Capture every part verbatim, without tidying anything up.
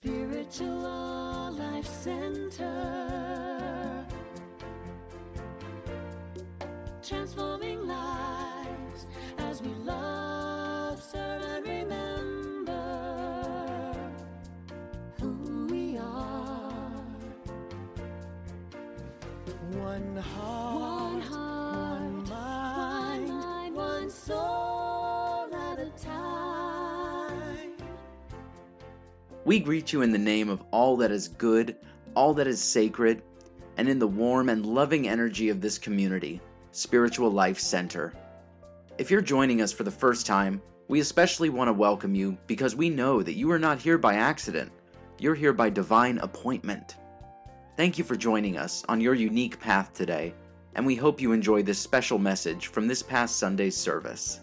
Spiritual Life Center, transforming lives as we love, serve, and remember who we are. One heart, one, heart, one mind, one, mind, one soul at a time. We greet you in the name of all that is good, all that is sacred, and in the warm and loving energy of this community, Spiritual Life Center. If you're joining us for the first time, we especially want to welcome you because we know that you are not here by accident. You're here by divine appointment. Thank you for joining us on your unique path today, and we hope you enjoy this special message from this past Sunday's service.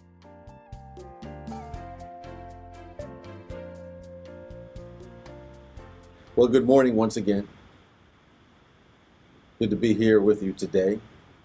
Well, good morning once again. Good to be here with you today.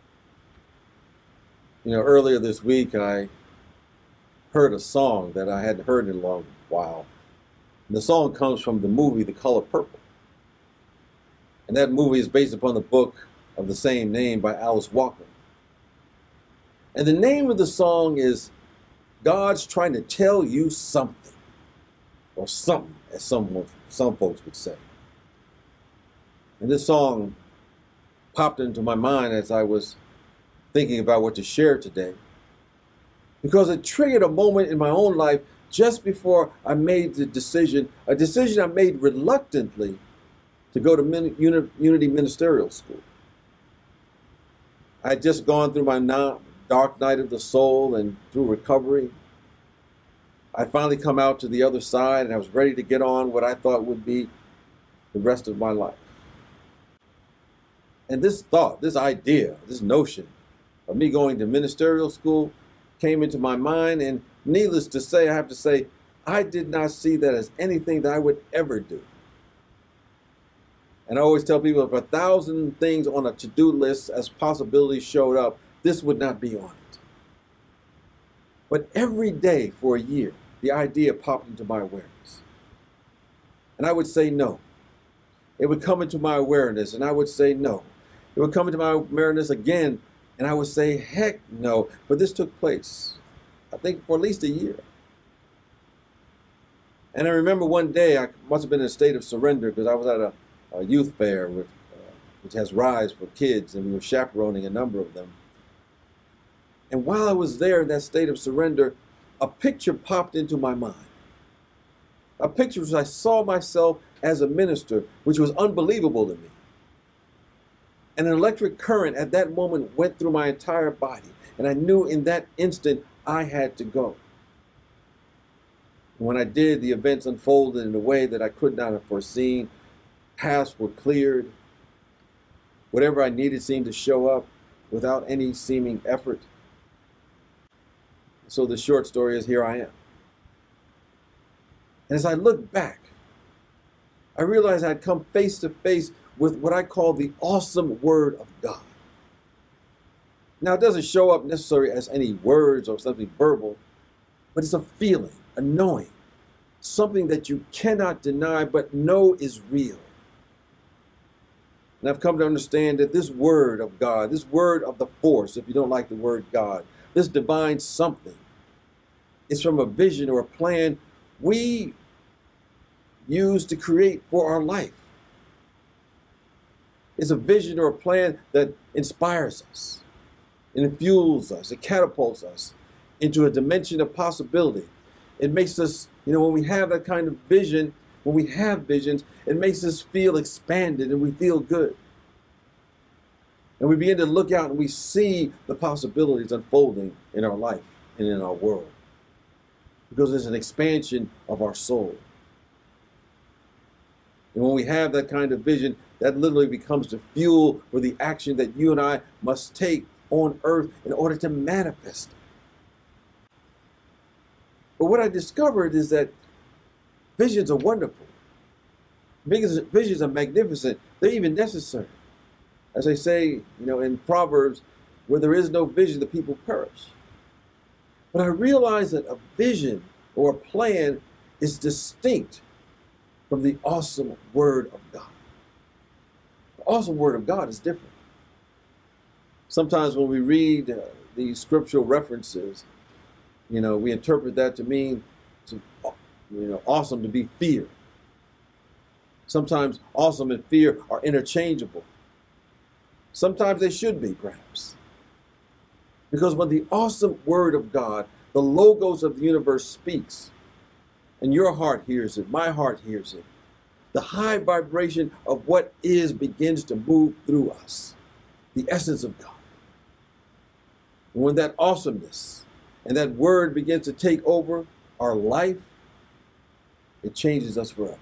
You know, earlier this week I heard a song that I hadn't heard in a long while. And the song comes from the movie The Color Purple. And that movie is based upon the book of the same name by Alice Walker. And the name of the song is God's Trying to Tell You Something. Or something, as some, some folks would say. And this song popped into my mind as I was thinking about what to share today, because it triggered a moment in my own life just before I made the decision, a decision I made reluctantly to go to Min- Uni- Unity Ministerial School. I had just gone through my now dark night of the soul and through recovery. I finally come out to the other side, and I was ready to get on what I thought would be the rest of my life. And this thought, this idea, this notion of me going to ministerial school came into my mind, and needless to say, I have to say, I did not see that as anything that I would ever do. And I always tell people, if a thousand things on a to-do list as possibilities showed up, this would not be on it. But every day for a year, the idea popped into my awareness. And I would say no. It would come into my awareness, and I would say no. It would come into my awareness again, and I would say, heck no. But this took place, I think, for at least a year. And I remember one day, I must have been in a state of surrender, because I was at a, a youth fair, with, uh, which has Rise for kids, and we were chaperoning a number of them. And while I was there in that state of surrender, a picture popped into my mind. A picture which I saw myself as a minister, which was unbelievable to me. And an electric current at that moment went through my entire body. And I knew in that instant I had to go. And when I did, the events unfolded in a way that I could not have foreseen. Paths were cleared. Whatever I needed seemed to show up without any seeming effort. So the short story is, here I am. And as I look back, I realized I'd come face to face with what I call the awesome Word of God. Now, it doesn't show up necessarily as any words or something verbal, but it's a feeling, a knowing, something that you cannot deny but know is real. And I've come to understand that this Word of God, this Word of the Force, if you don't like the word God, this divine something, is from a vision or a plan we use to create for our life. It's a vision or a plan that inspires us, it fuels us, it catapults us into a dimension of possibility. It makes us, you know, when we have that kind of vision, when we have visions, it makes us feel expanded and we feel good. And we begin to look out and we see the possibilities unfolding in our life and in our world. Because it's an expansion of our soul. And when we have that kind of vision, that literally becomes the fuel for the action that you and I must take on earth in order to manifest it. But what I discovered is that visions are wonderful. Visions are magnificent. They're even necessary. As they say, you know, in Proverbs, where there is no vision, the people perish. But I realized that a vision or a plan is distinct from the awesome Word of God. The awesome Word of God is different. Sometimes when we read uh, these scriptural references, you know, we interpret that to mean, to, you know, awesome to be fear. Sometimes awesome and fear are interchangeable. Sometimes they should be, perhaps. Because when the awesome Word of God, the logos of the universe speaks, and your heart hears it, my heart hears it, the high vibration of what is begins to move through us, the essence of God. And when that awesomeness and that word begins to take over our life, it changes us forever.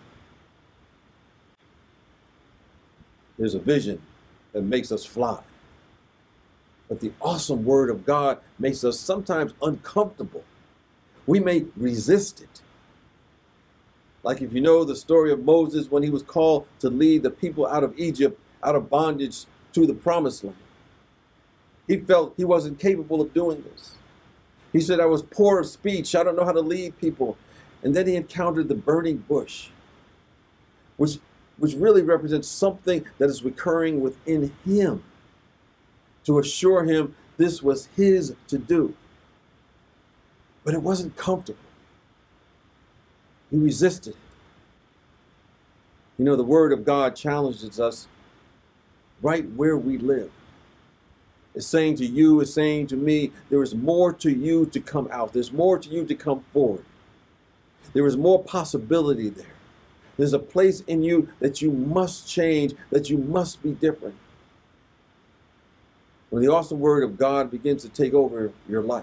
There's a vision that makes us fly. But the awesome Word of God makes us sometimes uncomfortable. We may resist it. Like if you know the story of Moses when he was called to lead the people out of Egypt, out of bondage to the promised land. He felt he wasn't capable of doing this. He said, I was poor of speech. I don't know how to lead people. And then he encountered the burning bush, which, which really represents something that is recurring within him to assure him this was his to do. But it wasn't comfortable. He resisted it. You know, the Word of God challenges us right where we live. It's saying to you, it's saying to me, there is more to you to come out. There's more to you to come forward. There is more possibility there. There's a place in you that you must change, that you must be different. When the awesome Word of God begins to take over your life,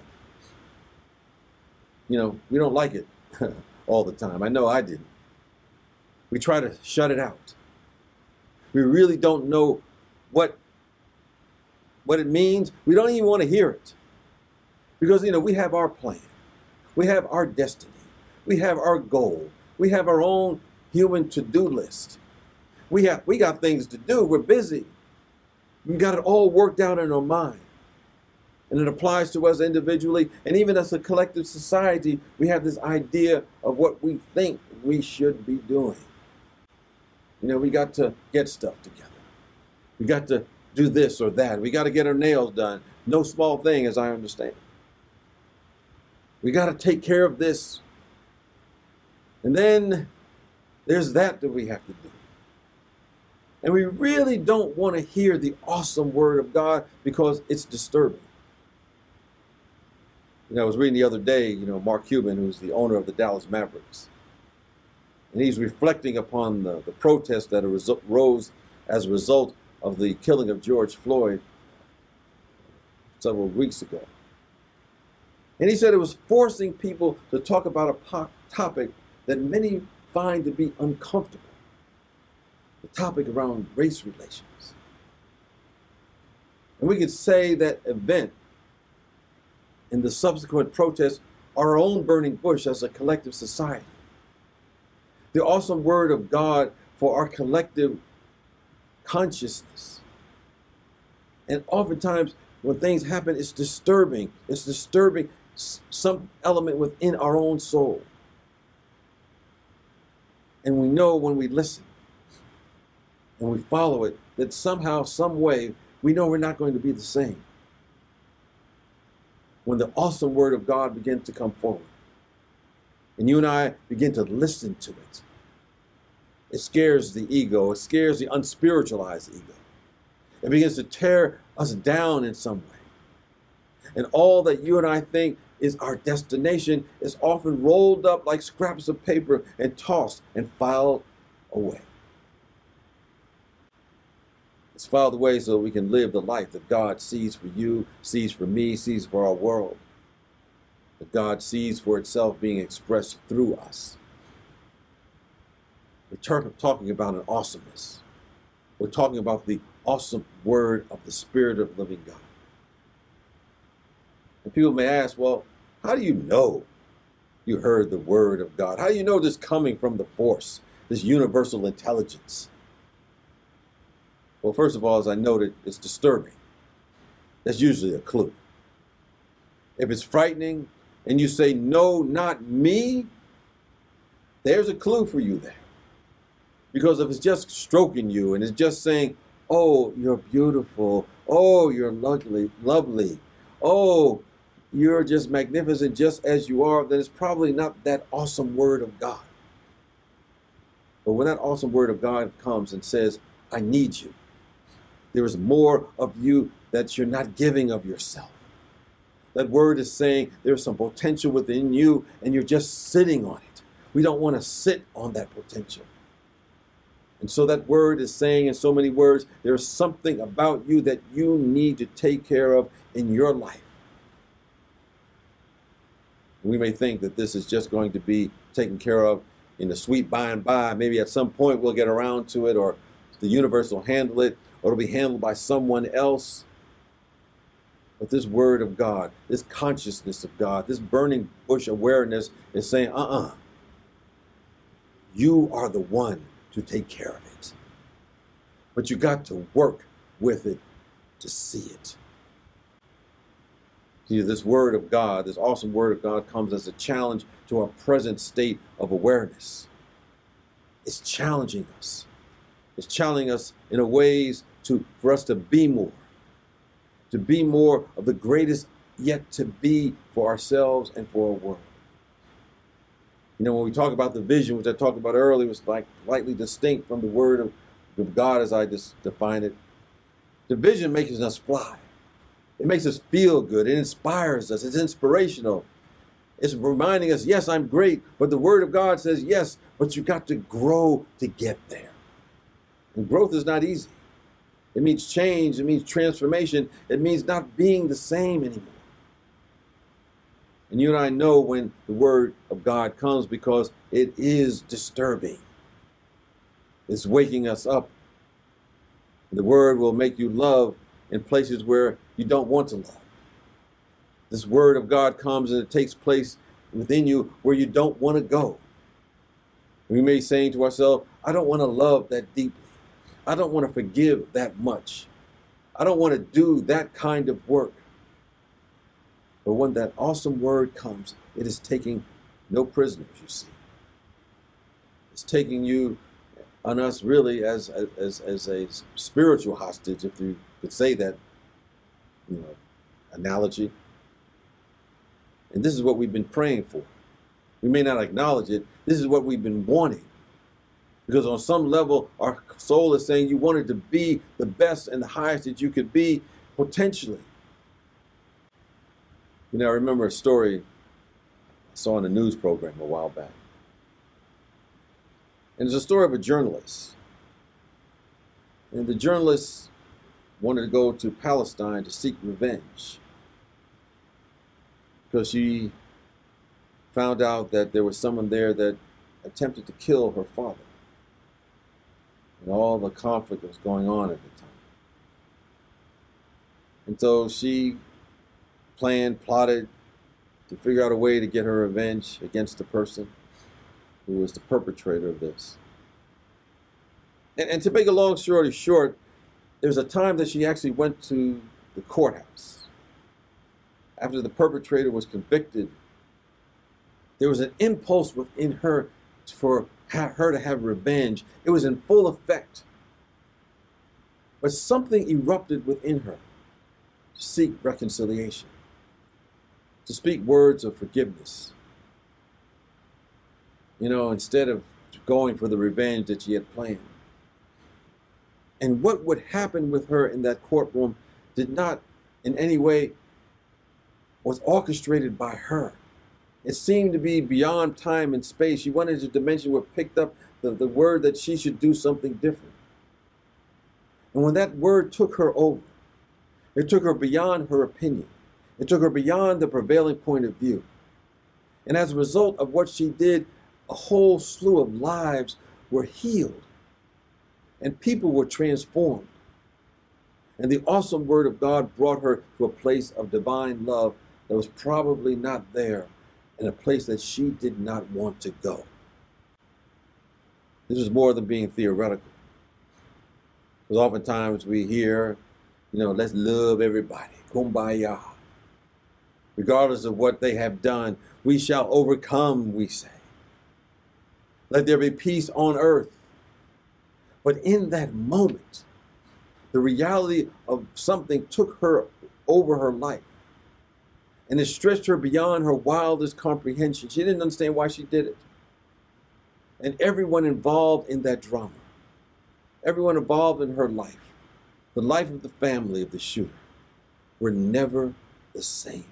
you know, we don't like it all the time. I know I didn't. We try to shut it out. We really don't know what what it means. We don't even want to hear it. Because, you know, we have our plan. We have our destiny. We have our goal. We have our own human to-do list. We have we got things to do. We're busy. We've got it all worked out in our mind. And it applies to us individually. And even as a collective society, we have this idea of what we think we should be doing. You know, we got to get stuff together. We got to do this or that. We got to get our nails done. No small thing, as I understand. We got to take care of this. And then there's that that we have to do. And we really don't want to hear the awesome Word of God because it's disturbing. You know, I was reading the other day, you know, Mark Cuban, who's the owner of the Dallas Mavericks. And he's reflecting upon the, the protests that arose as a result of the killing of George Floyd several weeks ago. And he said it was forcing people to talk about a po- topic that many find to be uncomfortable. The topic around race relations. And we could say that event and the subsequent protests are our own burning bush as a collective society. The awesome Word of God for our collective consciousness. And oftentimes when things happen, it's disturbing. It's disturbing some element within our own soul. And we know when we listen and we follow it, that somehow, some way, we know we're not going to be the same. When the awesome Word of God begins to come forward, and you and I begin to listen to it, it scares the ego. It scares the unspiritualized ego. It begins to tear us down in some way. And all that you and I think is our destination is often rolled up like scraps of paper and tossed and filed away. It's filed away so we can live the life that God sees for you, sees for me, sees for our world. That God sees for itself being expressed through us. We're talking about an awesomeness. We're talking about the awesome Word of the Spirit of the living God. And people may ask, well, how do you know you heard the Word of God? How do you know this coming from the force, this universal intelligence? Well, first of all, as I noted, it's disturbing. That's usually a clue. If it's frightening and you say, no, not me, there's a clue for you there. Because if it's just stroking you and it's just saying, oh, you're beautiful. Oh, you're lovely, lovely. Oh, you're just magnificent just as you are, then it's probably not that awesome word of God. But when that awesome word of God comes and says, I need you, there is more of you that you're not giving of yourself. That word is saying there's some potential within you and you're just sitting on it. We don't want to sit on that potential. And so that word is saying in so many words, there's something about you that you need to take care of in your life. We may think that this is just going to be taken care of in the sweet by and by. Maybe at some point we'll get around to it, or the universe will handle it, or it'll be handled by someone else. But this word of God, this consciousness of God, this burning bush awareness is saying, uh-uh, you are the one to take care of it. But you got to work with it to see it. See, this word of God, this awesome word of God, comes as a challenge to our present state of awareness. It's challenging us. It's challenging us in a ways to for us to be more, to be more of the greatest yet to be for ourselves and for our world. You know, when we talk about the vision, which I talked about earlier, was like slightly distinct from the word of, of God as I just define it. The vision makes us fly. It makes us feel good. It inspires us. It's inspirational. It's reminding us, yes, I'm great, but the word of God says, yes, but you got to grow to get there. And growth is not easy. It means change. It means transformation. It means not being the same anymore. And you and I know when the word of God comes because it is disturbing. It's waking us up. The word will make you love in places where you don't want to love. This word of God comes and it takes place within you where you don't want to go. We may be saying to ourselves, I don't want to love that deeply. I don't want to forgive that much. I don't want to do that kind of work. But when that awesome word comes, it is taking no prisoners, you see. It's taking you on us really as, as, as a spiritual hostage, if you could say that, you know, analogy. And this is what we've been praying for. We may not acknowledge it. This is what we've been wanting. Because on some level, our soul is saying you wanted to be the best and the highest that you could be potentially. You know, I remember a story I saw in a news program a while back. And it's a story of a journalist. And the journalist wanted to go to Palestine to seek revenge because she found out that there was someone there that attempted to kill her father and all the conflict that was going on at the time. And so she planned, plotted to figure out a way to get her revenge against the person who was the perpetrator of this. And, and to make a long story short, there's a time that she actually went to the courthouse. After the perpetrator was convicted, there was an impulse within her for her to have revenge. It was in full effect. But something erupted within her to seek reconciliation, to speak words of forgiveness. You know, instead of going for the revenge that she had planned. And what would happen with her in that courtroom did not in any way was orchestrated by her. It seemed to be beyond time and space. She went into a dimension where it picked up the, the word that she should do something different. And when that word took her over, it took her beyond her opinion. It took her beyond the prevailing point of view. And as a result of what she did, a whole slew of lives were healed. And people were transformed. And the awesome word of God brought her to a place of divine love that was probably not there, in a place that she did not want to go. This is more than being theoretical. Because oftentimes we hear, you know, let's love everybody, kumbaya. Regardless of what they have done, we shall overcome, we say. Let there be peace on earth But in that moment, the reality of something took her over her life. And it stretched her beyond her wildest comprehension. She didn't understand why she did it. And everyone involved in that drama, everyone involved in her life, the life of the family of the shooter, were never the same.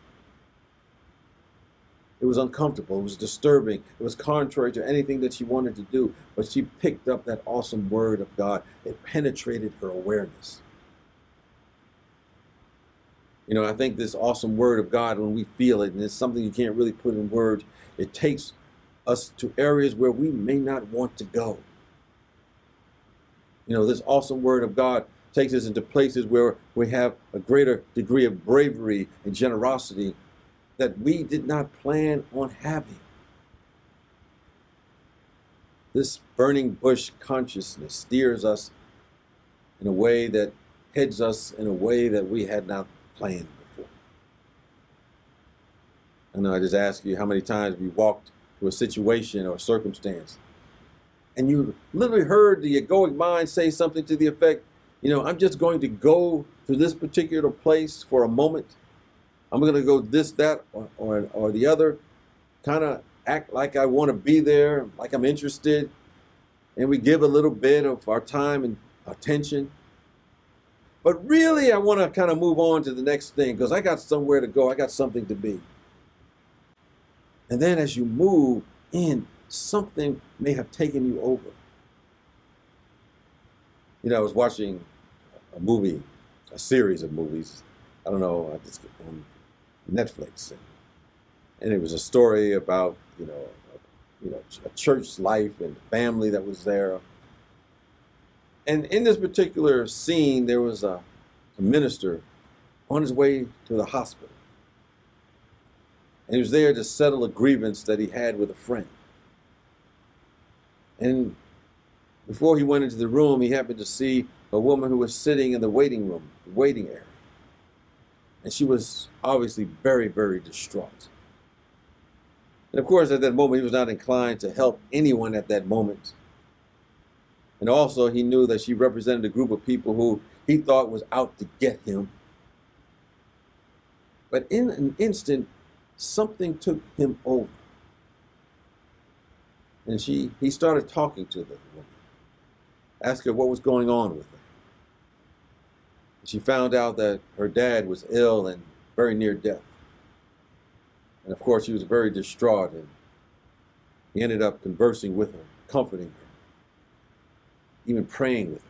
It was uncomfortable. It was disturbing. It was contrary to anything that she wanted to do. But she picked up that awesome word of God. It penetrated her awareness. You know, I think this awesome word of God, when we feel it, and it's something you can't really put in words, it takes us to areas where we may not want to go. You know, this awesome word of God takes us into places where we have a greater degree of bravery and generosity that we did not plan on having. This burning bush consciousness steers us in a way that heads us in a way that we had not planned before. I know I just ask you, how many times have you walked to a situation or a circumstance and you literally heard the egoic mind say something to the effect, you know, I'm just going to go to this particular place for a moment. I'm going to go this, that, or, or, or the other, kind of act like I want to be there, like I'm interested, and we give a little bit of our time and attention. But really, I want to kind of move on to the next thing because I got somewhere to go. I got something to be. And then as you move in, something may have taken you over. You know, I was watching a movie, a series of movies. I don't know, I just on Netflix, and, and it was a story about you know, a, you know, a church life and family that was there. And in this particular scene, there was a, a minister on his way to the hospital. And he was there to settle a grievance that he had with a friend. And before he went into the room, he happened to see a woman who was sitting in the waiting room, the waiting area. And she was obviously very, very distraught. And of course, at that moment, he was not inclined to help anyone at that moment. And also, he knew that she represented a group of people who he thought was out to get him. But in an instant, something took him over. And she, he started talking to the woman, asked her what was going on with her. She found out that her dad was ill and very near death. And of course, she was very distraught, and he ended up conversing with her, comforting her, even praying with her.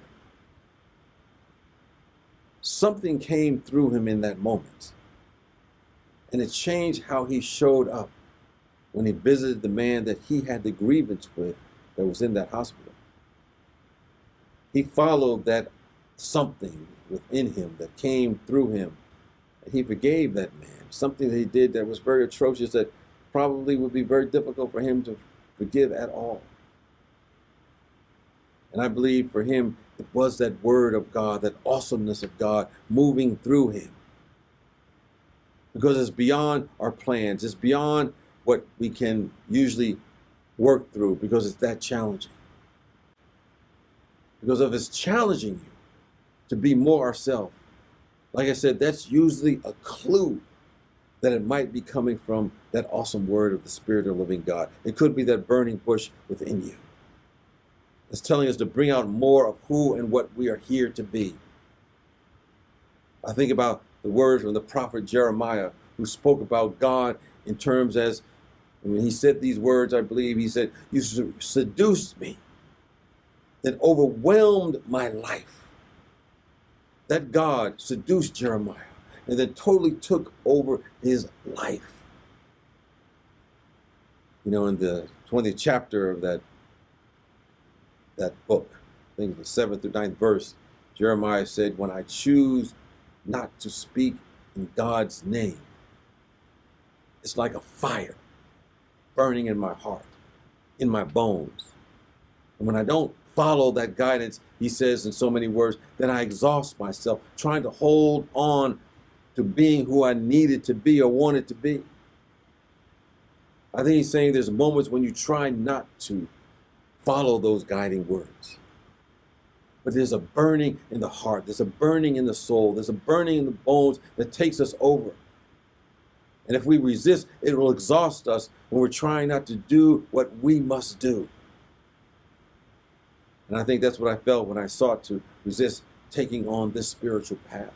Something came through him in that moment, and it changed how he showed up when he visited the man that he had the grievance with that was in that hospital. He followed that something within him that came through him, and he forgave that man. Something that he did that was very atrocious, that probably would be very difficult for him to forgive at all. And I believe for him, it was that word of God, that awesomeness of God moving through him. Because it's beyond our plans. It's beyond what we can usually work through, because it's that challenging. Because if it's challenging you to be more ourselves, like I said, that's usually a clue that it might be coming from that awesome word of the Spirit of the living God. It could be that burning bush within you. It's telling us to bring out more of who and what we are here to be. I think about the words from the prophet Jeremiah, who spoke about God in terms as, when he said these words, I believe he said, you seduced me, that overwhelmed my life. That God seduced Jeremiah and then totally took over his life. You know, in the twentieth chapter of that, that book, I think the seventh through ninth verse, Jeremiah said, when I choose not to speak in God's name, it's like a fire burning in my heart, in my bones. And when I don't follow that guidance, he says in so many words, then I exhaust myself trying to hold on to being who I needed to be or wanted to be. I think he's saying there's moments when you try not to follow those guiding words. But there's a burning in the heart. There's a burning in the soul. There's a burning in the bones that takes us over. And if we resist, it will exhaust us when we're trying not to do what we must do. And I think that's what I felt when I sought to resist taking on this spiritual path.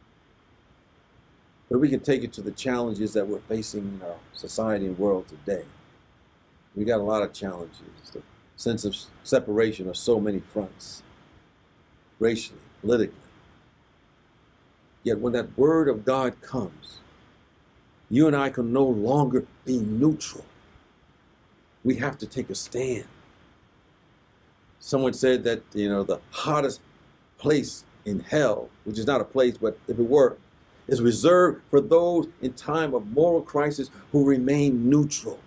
But we can take it to the challenges that we're facing in our society and world today. We got a lot of challenges. The sense of separation on so many fronts, racially, politically. Yet when that word of God comes, you and I can no longer be neutral. We have to take a stand. Someone said that, you know, the hottest place in hell, which is not a place, but if it were, is reserved for those in time of moral crisis who remain neutral.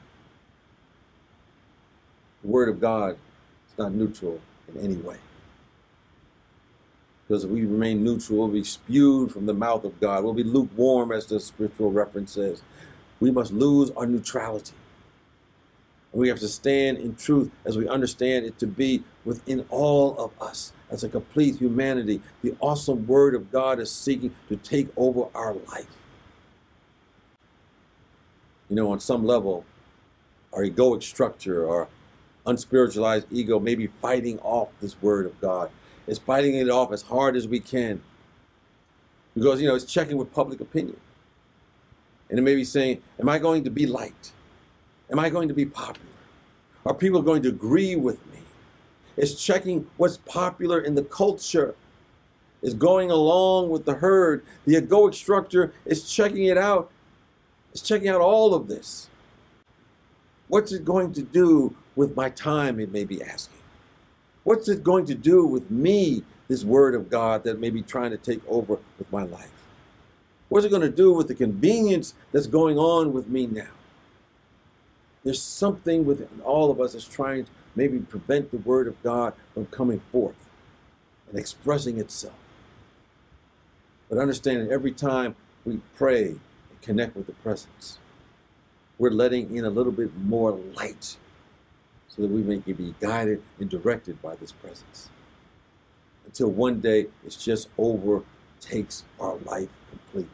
The word of God is not neutral in any way. Because if we remain neutral, we'll be spewed from the mouth of God. We'll be lukewarm, as the spiritual reference says. We must lose our neutrality. And we have to stand in truth as we understand it to be within all of us. As a complete humanity, the awesome word of God is seeking to take over our life. You know, on some level, our egoic structure, our unspiritualized ego may be fighting off this word of God. It's fighting it off as hard as we can. Because, you know, it's checking with public opinion. And it may be saying, am I going to be liked? Am I going to be popular? Are people going to agree with me? It's checking what's popular in the culture. It's going along with the herd. The egoic structure is checking it out. It's checking out all of this. What's it going to do with my time, it may be asking. What's it going to do with me, this word of God that may be trying to take over with my life? What's it going to do with the convenience that's going on with me now? There's something within all of us that's trying to maybe prevent the word of God from coming forth and expressing itself. But understanding every time we pray and connect with the presence, we're letting in a little bit more light so that we may be guided and directed by this presence. Until one day it just overtakes our life completely.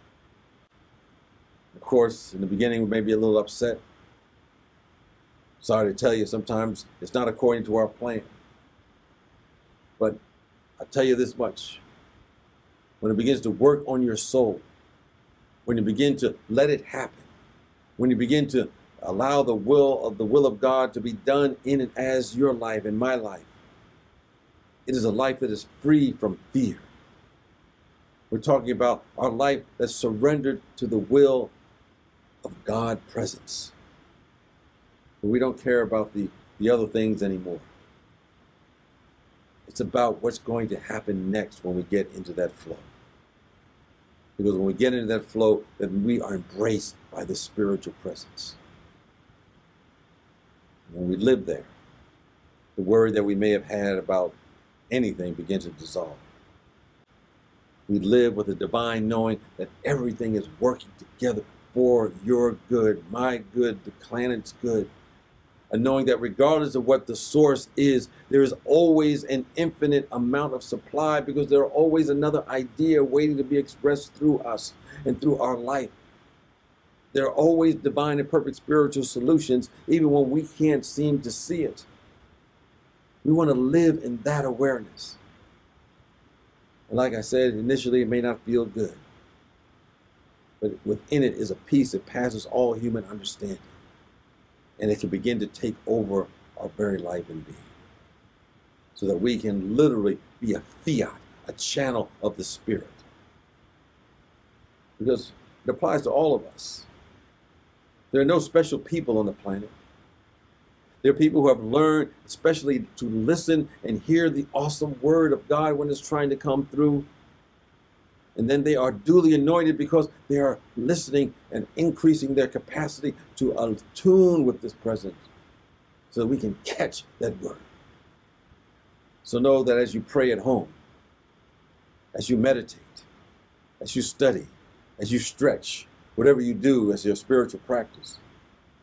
Of course, in the beginning we may be a little upset. Sorry to tell you, sometimes it's not according to our plan. But I'll tell you this much. When it begins to work on your soul, when you begin to let it happen, when you begin to allow the will of the will of God to be done in and as your life and my life, it is a life that is free from fear. We're talking about our life that's surrendered to the will of God's presence. We don't care about the, the other things anymore. It's about what's going to happen next when we get into that flow. Because when we get into that flow, then we are embraced by the spiritual presence. When we live there, the worry that we may have had about anything begins to dissolve. We live with a divine knowing that everything is working together for your good, my good, the planet's good. And knowing that regardless of what the source is, there is always an infinite amount of supply because there are always another idea waiting to be expressed through us and through our life. There are always divine and perfect spiritual solutions, even when we can't seem to see it. We want to live in that awareness. And like I said, initially it may not feel good, but within it is a peace that passes all human understanding. And it can begin to take over our very life and being. So that we can literally be a fiat, a channel of the Spirit. Because it applies to all of us. There are no special people on the planet. There are people who have learned, especially to listen and hear the awesome word of God when it's trying to come through. And then they are duly anointed because they are listening and increasing their capacity to attune with this presence so that we can catch that word. So know that as you pray at home, as you meditate, as you study, as you stretch, whatever you do as your spiritual practice,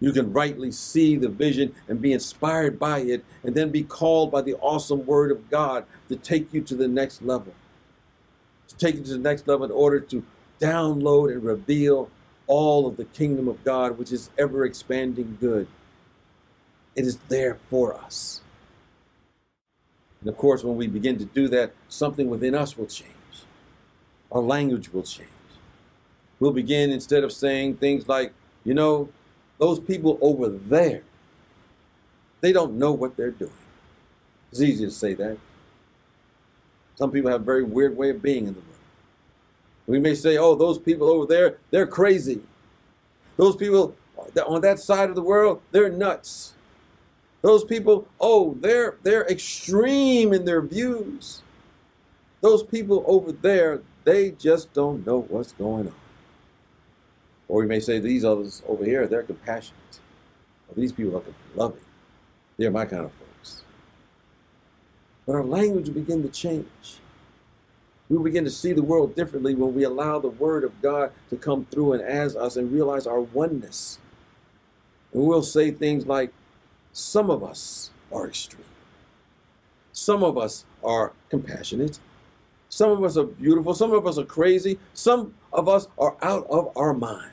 You can rightly see the vision and be inspired by it, and then be called by the awesome word of God to take you to the next level. To take you to the next level in order to download and reveal all of the kingdom of God, which is ever expanding good. It is there for us. And of course, when we begin to do that, something within us will change. Our language will change. We'll begin, instead of saying things like, you know, those people over there, they don't know what they're doing. It's easy to say that. Some people have a very weird way of being in the world. We may say, oh, those people over there, they're crazy. Those people on that side of the world, they're nuts. Those people, oh, they're, they're extreme in their views. Those people over there, they just don't know what's going on. Or we may say, these others over here, they're compassionate. Or these people are loving. They're my kind of folks. But our language will begin to change. We will begin to see the world differently when we allow the word of God to come through and as us and realize our oneness. And we'll say things like, some of us are extreme. Some of us are compassionate. Some of us are beautiful. Some of us are crazy. Some of us are out of our minds.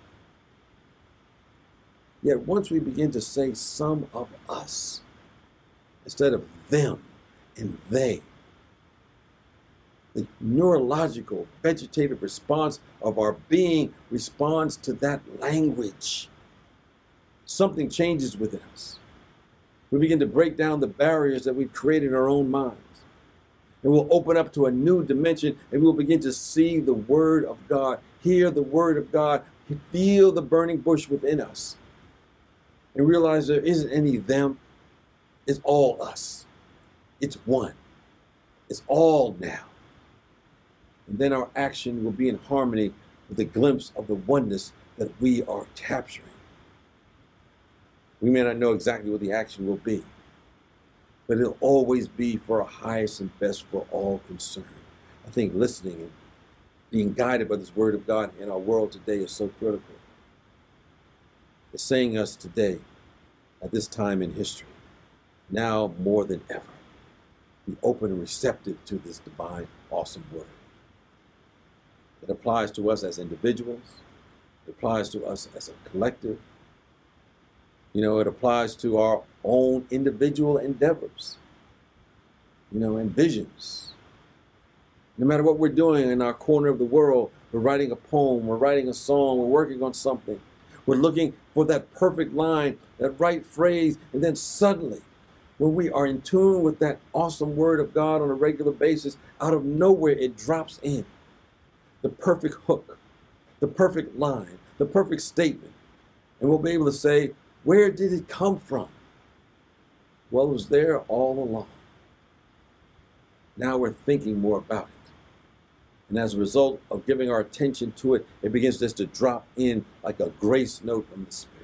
Yet once we begin to say some of us, instead of them and they, the neurological, vegetative response of our being responds to that language. Something changes within us. We begin to break down the barriers that we've created in our own minds. And we'll open up to a new dimension, and we'll begin to see the word of God, hear the word of God, feel the burning bush within us, and realize there isn't any them. It's all us. It's one. It's all now. And then our action will be in harmony with a glimpse of the oneness that we are capturing. We may not know exactly what the action will be, but it'll always be for our highest and best for all concerned. I think listening and being guided by this word of God in our world today is so critical. It's saying us today, at this time in history, now more than ever, be open and receptive to this divine, awesome word. It applies to us as individuals. It applies to us as a collective. You know, it applies to our own individual endeavors, you know, and visions. No matter what we're doing in our corner of the world, we're writing a poem, we're writing a song, we're working on something. We're looking for that perfect line, that right phrase, and then suddenly, when we are in tune with that awesome word of God on a regular basis, out of nowhere it drops in. The perfect hook, the perfect line, the perfect statement. And we'll be able to say, where did it come from? Well, it was there all along. Now we're thinking more about it. And as a result of giving our attention to it, it begins just to drop in like a grace note from the Spirit.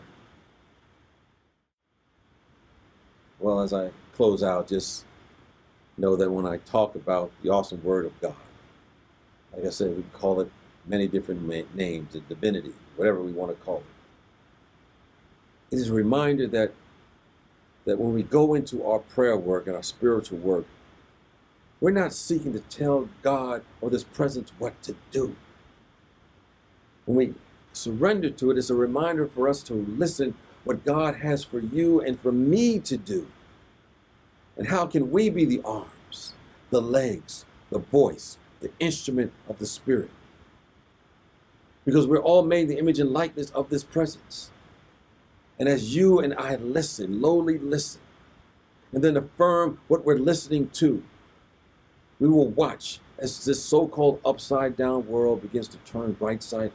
Well, as I close out, just know that when I talk about the awesome word of God, like I said, we call it many different names, a divinity, whatever we want to call it. It is a reminder that, that when we go into our prayer work and our spiritual work, we're not seeking to tell God or this presence what to do. When we surrender to it, it's a reminder for us to listen what God has for you and for me to do. And how can we be the arms, the legs, the voice, the instrument of the Spirit? Because we're all made in the image and likeness of this presence. And as you and I listen, lowly listen, and then affirm what we're listening to, we will watch as this so-called upside down world begins to turn right side up.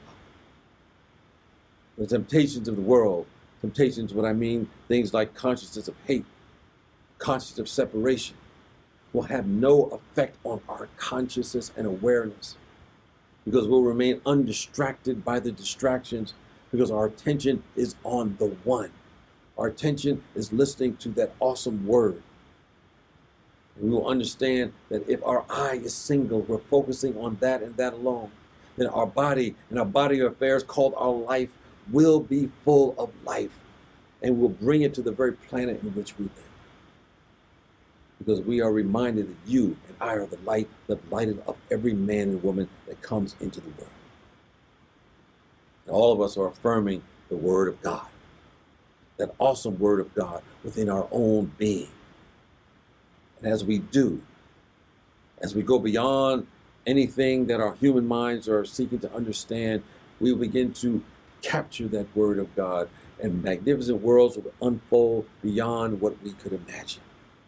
The temptations of the world, temptations, what I mean, things like consciousness of hate, consciousness of separation, will have no effect on our consciousness and awareness, because we'll remain undistracted by the distractions, because our attention is on the one. Our attention is listening to that awesome word. And we will understand that if our eye is single, we're focusing on that and that alone, then our body and our body affairs called our life will be full of life, and will bring it to the very planet in which we live. Because we are reminded that you and I are the light, the light of every man and woman that comes into the world. And all of us are affirming the Word of God, that awesome Word of God within our own being. And as we do, as we go beyond anything that our human minds are seeking to understand, we will begin to capture that Word of God, and magnificent worlds will unfold beyond what we could imagine.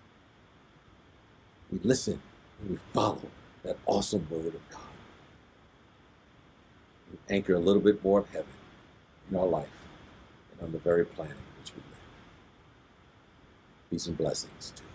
We listen and we follow that awesome Word of God. We anchor a little bit more of heaven in our life and on the very planet in which we live. Peace and blessings to you.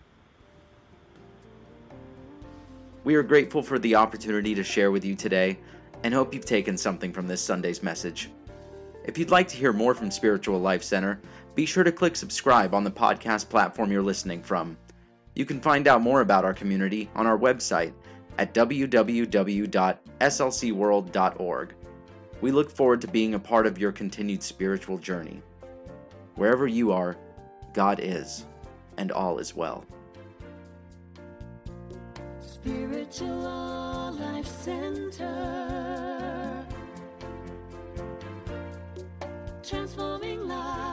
We are grateful for the opportunity to share with you today and hope you've taken something from this Sunday's message. If you'd like to hear more from Spiritual Life Center, be sure to click subscribe on the podcast platform you're listening from. You can find out more about our community on our website at w w w dot s l c world dot org. We look forward to being a part of your continued spiritual journey. Wherever you are, God is, and all is well. Spiritual Life Center, transforming lives.